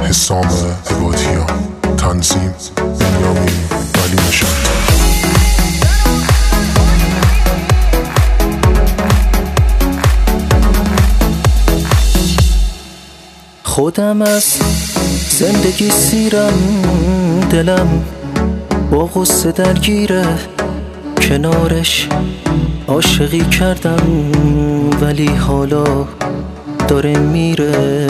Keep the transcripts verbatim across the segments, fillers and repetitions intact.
حسام عبادیان، تنظیم بنیامین ولی نژاد. خودم از زندگی سیرم، دلم با غصه درگیره، کنارش عاشقی کردم ولی حالا داره میره.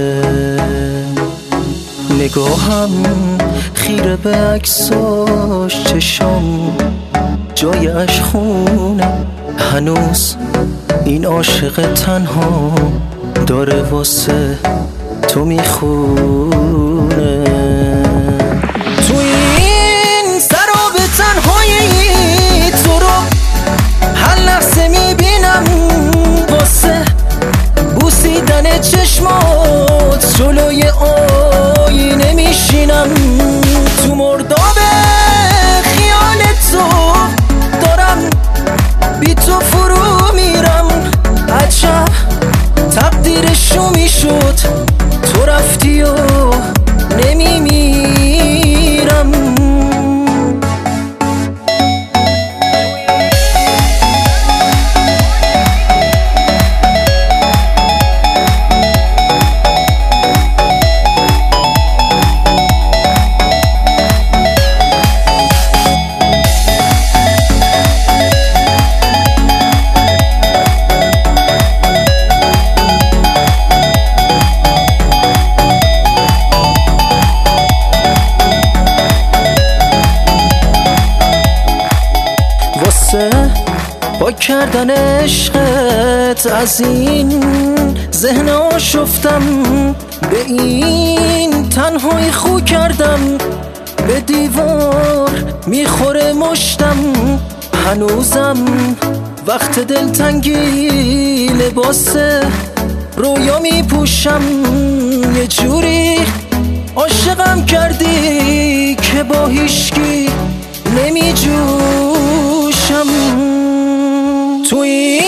نگاهم خیره به عکساش، چشام جای اش خونه، هنوز این عاشق تنها داره واسه تو میخونه. تو این سراب تنهایی تو رو هر لحظه میبینم، واسه بوسیدن چشمات جلوی آینه میشینم. تو مرداب خیال تو دارم بی تو فرو میرم. عجب تقدیرشو میشد تو رفتی و نمیمیرم. با کردن عشقت از این ذهن آشفتم، به این تنهایی خو کردم، به دیوار میخوره مشتم. هنوزم وقت دلتنگی لباس رویا میپوشم. یه جوری عاشقم کردی که با هیچکی نمیجوشم. توی